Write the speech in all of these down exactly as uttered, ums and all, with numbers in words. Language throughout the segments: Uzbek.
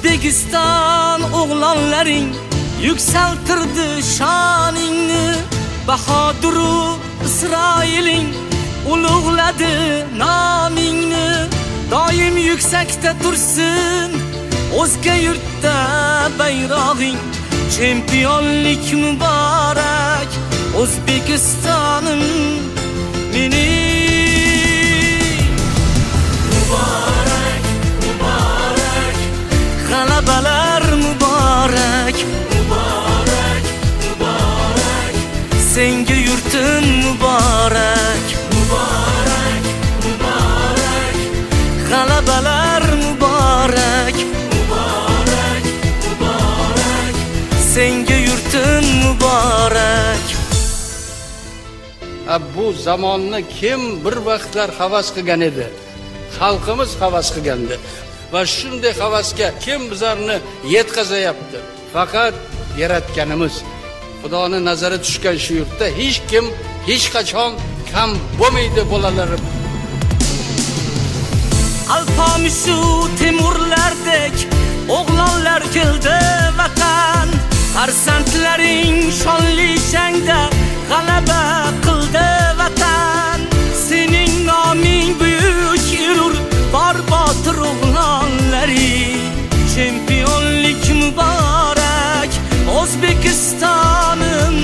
O'zbekiston o'g'lonlaring yuksaltirdi shoningni, bahodir Isroiling ulug'ladi nomingni. Doim yuksakda tursin o'zga yurtda bayrog'ing, chempionlik muborak O'zbekistonim mening. Muborak, muborak, g'alabalar muborak, muborak, muborak, senga yurtim muborak, muborak, muborak, g'alabalar muborak, muborak, muborak, senga yurtim muborak. Bu zamonni kim bir vaqtlar havas qilgan edi? Xalqimiz havas qilgandi. Va shunday havasga kim bizlarni yetkazayapti? Faqat yaratganimiz. Xudoning nazari tushgan shu yurtda hech kim hech qachon kam bo'lmaydi bolalarim. Alpomishu Temurlardek o'g'lonlar keldi vatan, farzandlaring shonli shangda g'alaba qildi vatan. Sening noming buyuk yurur bor botir o'g'lonlaring, chempionlik muborak O'zbekistonim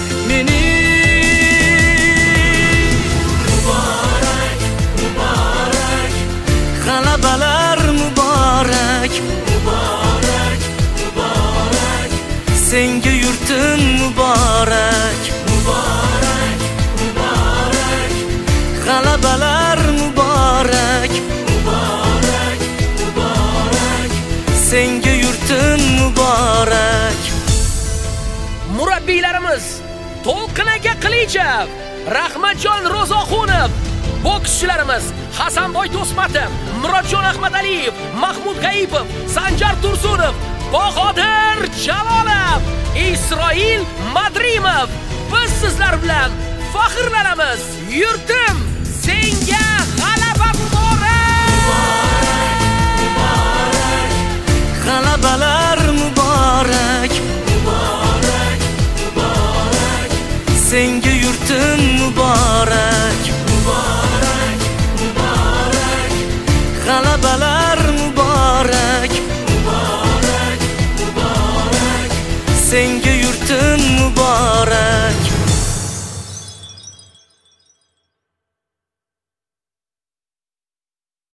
mening. Muborak, muborak, g'alabalar muborak, muborak, muborak, senga yurtim muborak, muborak, muborak, g'alabalar muborak, muborak, muborak, senga yurtim muborak. Murabbiylarimiz To'lqin aka Qilichev, Rahmatjon Ro'zoxunov, bokschilarimiz Hasanboy Do'smatov, Murodjon Ahmadaliyev, Mahmud G'ayipov, Sanjar Tursunov, Bahodir Jalolov, Isroil Madrimov. Biz sizlar bilan faxrlanamiz. Yurtim, senga g'alaba muborak. Muborak, muborak, g'alabalar muborak,